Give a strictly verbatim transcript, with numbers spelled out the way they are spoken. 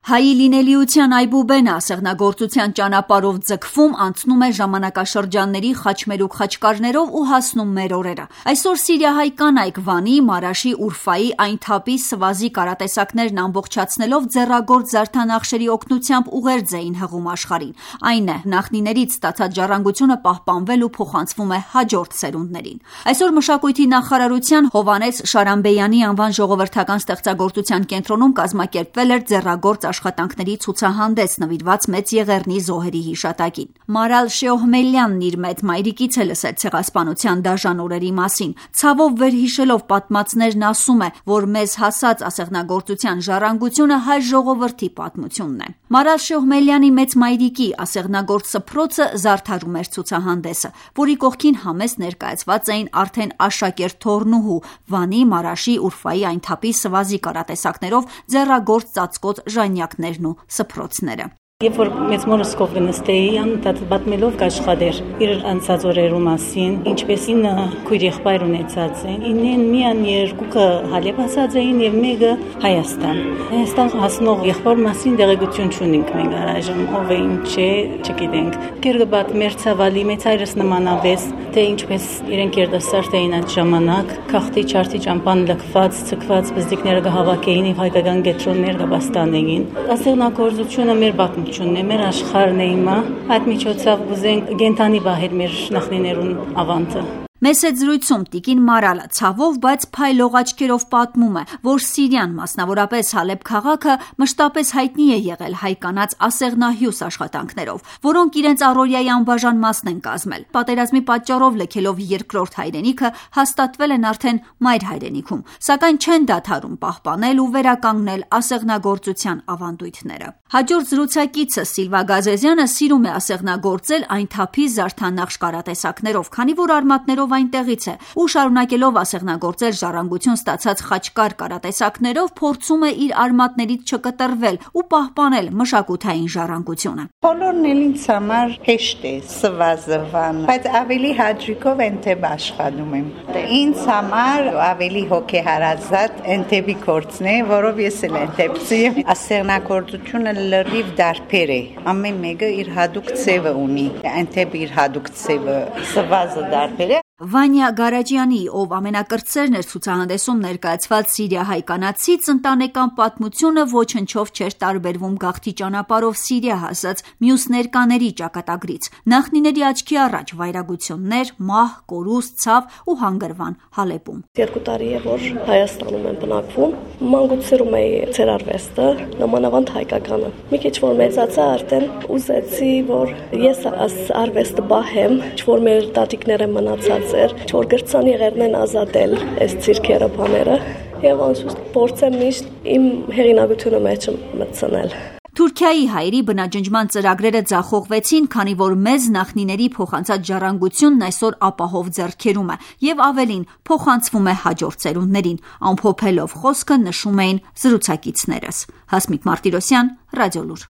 Հայի լինելիության այբուբենը ասեղնագործության ճանապարհով ձգվում, անցնում է ժամանակաշրջանների խաչմերուկ խաչկարներով ու հասնում մեր օրերը։ Այսօր սիրիահայ կանայք Վանի, Մարաշի, Ուրֆայի, Այնթապի, Սվազի կարատեսակներն ամբողջացնելով ձեռագործ զարդանախշերի օգնությամբ ուղերձ էին հղում աշխարհին։ Այն է, նախնիներից ստացած ժառանգությունը պահպանվել ու փոխանցվում է հաջորդ սերունդներին։ Այսօր մշակույթի նախարարության Հովհաննես Շարամբեյանի անվան ժողովրդական ստեղծագործության կենտրոնում կազմակերպվել էր ձեռագործ աշխատանքների ցուցահանդես նվիրված Մեծ Եղեռնի զոհերի հիշատակին։ Մարալ Շեոհմելյանն իր մեծ մայրիկից է լսել ցեղասպանության դաժան օրերի մասին։ Ցավով վերհիշելով պատմածներն ասում է, որ մեզ հասած ասեղնագործության ժառանգությունը հայ ժողովրդի պատմությունն է։ Մարալ Շեոհմելյանի մեծ մայրիկի ասեղնագործ սփռոցը զարդարում էր ցուցահանդեսը, որի կողքին համեստ ներկայացված էին արդեն աշակերտ թոռնուհու Վանի, Մարաշի, Ուրֆայի, Այնթապի, Սվազի կարատեսակներով ձեռագործ ծածկոտ ժանյակներն ու սփռոցները։ Երբ որ մեծ մորս կողք նստեի, անընդհատ պատմելով կաշխատեր իր անցած օրերու մասին, ինչպես ինը քույր եղբայր ունեցած են, ինեն միան երկուքը հալեպացած էին եւ մեկը Հայաստան։ Հայաստան հասնող եղբոր մասին դեղեցություն չունենք մենք առայժմ, ով է ինչ է, չգիտենք։ Կերգբատ մեր ցավալի մեծ հայրս նմանավես, թե ինչպես իրենք երդասարդ էին այդ ժամանակ, քաղտի չարթի ճամփան լքված, ցկված բզդիկները կհավաքեին եւ հայկական գետրոններ կբաստանեին։ Ասեղնագործությունը մեր պատմությունն է, մեր աշխարհն է հիմա, այդ միջոցով ուզենք գենտանի բահեր մեր նախնիներուն ավանտը։ Մեծ այդ զրույցում տիկին Մարալը ցավով, բայց փայլող աչքերով պատմում է, որ Սիրիան, մասնավորապես Հալեբ քաղաքը, մշտապես հայտնի է եղել հայ կանանց ասեղնահյուս աշխատանքներով, որոնք իրենց առօրյայի անբաժան մասն են կազմել։ Պատերազմի պատճառով լքելով երկրորդ հայրենիքը, հաստատվել են արդեն մայր հայրենիքում, սակայն չեն դադարում պահպանել ու վերականգնել ասեղնագործության ավանդույթները։ Հաջորդ զրուցակիցը Սիլվա Գազեզյանը սիրում է ասեղնագործել Այնթապի զարդանախշ կարատեսակներով, քանի որ արմատներով այնտեղից է, ու շարունակելով ասեղնագործել ժառանգություն ստացած խաչկար կարատեսակներով, փորձում է իր արմատներից չկտրվել ու պահպանել մշակութային ժառանգությունը։ Բոլորն էլ ինձ համար հեշտ է, սվազվան, բայց ավելի հաճիկով Այնթեբ աշխատում եմ։ Ինձ համար ավելի հոգեհարազատ Այնթեբի գործն է, որով ես էլ Այնթեբցի եմ։ Ասեղնագործությունը լրիվ դարբեր է, ամեն մեկը իր հատուկ ցևը ունի, Այնթեբը իր հատուկ ցևը, սվազը դարբեր է։ Վանյա Գարաջյանի, ով ամենակրտսերն էր ցուցահանդեսում ներկայացված սիրիահայ կանացից, ընտանեկան պատմությունը ոչնչով չէր տարբերվում գաղթի ճանապարհով Սիրիա հասած մյուս ներկաների ճակատագրից։ Նախնիների աչքի առաջ վայրագություններ, մահ, կորուստ, ցավ ու հանգրվան Հալեպում։ Երկու տարի է, որ Հայաստանում եմ բնակվում, մանկությունում էի ցերարվեստը, նմանավանդ հայկականը։ Մի քիչ որ մեծացա, արդեն ուզեցի, որ ես այս արվեստը բահեմ, որ մեր տատիկները մնացած որ գրծան եղերն են ազատել այս ցիրքերը բաները եւ անշուշտ փորձեմ միշտ իմ հեղինակությունը մեջ մտցնել։ Թուրքիայի հայերի բնաջնջման ծրագրերը ձախողվեցին, քանի որ մեծ նախնիների փոխանցած ժառանգությունն այսօր ապահով ձեռքերում է եւ ավելին փոխանցվում է հաջորդ սերունդներին, ամփոփելով խոսքը նշում էին զրուցակիցներս։ Հասմիկ Մարտիրոսյան, Ռադիոլուր։